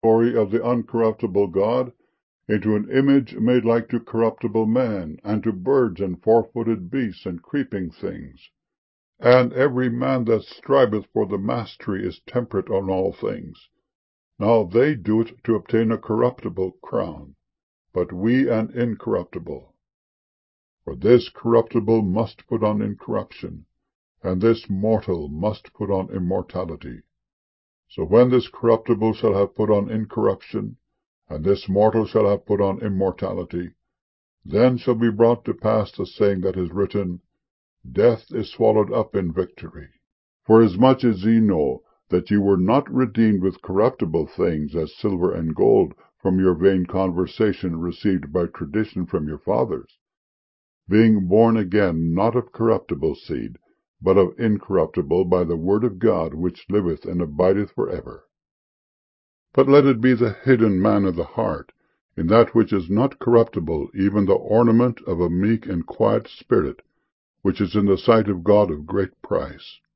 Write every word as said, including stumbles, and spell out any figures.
glory of the uncorruptible God, into an image made like to corruptible man, and to birds, and four-footed beasts, and creeping things. And every man that striveth for the mastery is temperate on all things. Now they do it to obtain a corruptible crown, but we an incorruptible. For this corruptible must put on incorruption, and this mortal must put on immortality. So when this corruptible shall have put on incorruption, and this mortal shall have put on immortality, then shall be brought to pass the saying that is written, Death is swallowed up in victory. Forasmuch as ye know that ye were not redeemed with corruptible things, as silver and gold, from your vain conversation received by tradition from your fathers, being born again not of corruptible seed, but of incorruptible, by the word of God, which liveth and abideth for ever. But let it be the hidden man of the heart, in that which is not corruptible, even the ornament of a meek and quiet spirit, which is in the sight of God of great price.